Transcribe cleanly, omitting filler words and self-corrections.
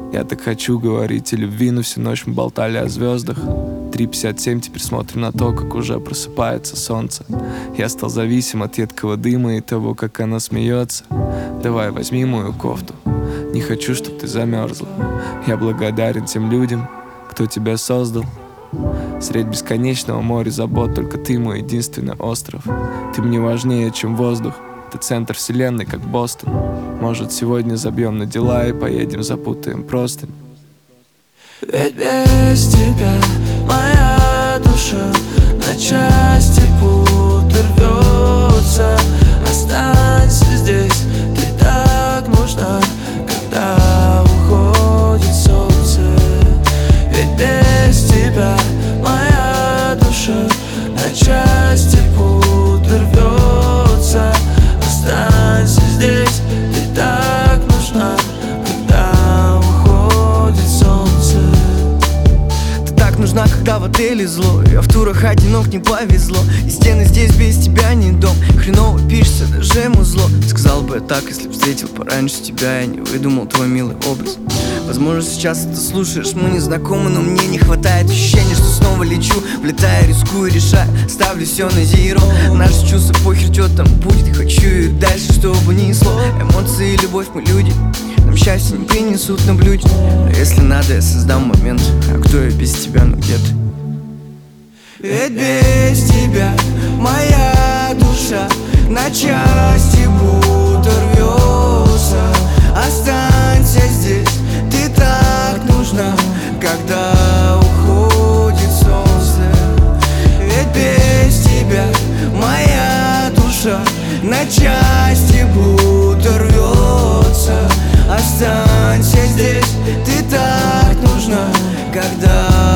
Я так хочу говорить о любви, но всю ночь мы болтали о звездах. 3:57, теперь смотрим на то, как уже просыпается солнце. Я стал зависим от едкого дыма и того, как она смеется. Давай, возьми мою кофту, не хочу, чтоб ты замерзла. Я благодарен тем людям, кто тебя создал. Средь бесконечного моря забот только ты мой единственный остров. Ты мне важнее, чем воздух. Ты центр вселенной, как Бостон. Может, сегодня забьем на дела и поедем, запутаем простынь. Ведь без тебя моя душа на части будто рвется. Останься здесь, ты так нужна, когда уходит солнце. Ведь без тебя моя душа на части будто рвется. Останься здесь, ты так нужна, когда уходит солнце. Ты так нужна, когда в отеле зло. Я в турах одинок, не повезло. И стены здесь без тебя не дом. Хреново пишется даже музло. Сказал бы я так, если б встретил пораньше тебя. Я не выдумал твой милый образ. Возможно, сейчас ты слушаешь, мы не знакомы, но мне не хватает ощущения, что снова лечу. Влетаю, рискую, решаю, ставлю все на зеро. Наши чувства похер, что там будет. Хочу и дальше, чтобы несло. Эмоции и любовь, мы люди. Нам счастье не принесут на блюде. Но если надо, я создам момент. А кто я без тебя, ну где ты? Ведь без тебя моя душа на части будто рвется. Останься здесь, ты так нужна, когда уходит солнце. Ведь без тебя моя душа на части будто рвется. Останься здесь, ты так нужна, когда